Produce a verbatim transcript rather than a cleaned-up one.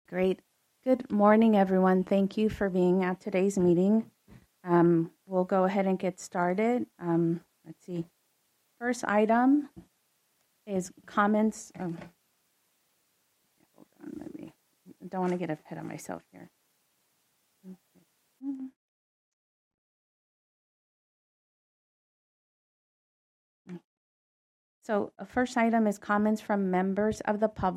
Great. Good morning, everyone. Thank you for being at today's meeting. Um, we'll go ahead and get started. Um, let's see. First item is comments. Um, hold on, let me. I don't want to get ahead of myself here. So, uh, first item is comments from members of the public.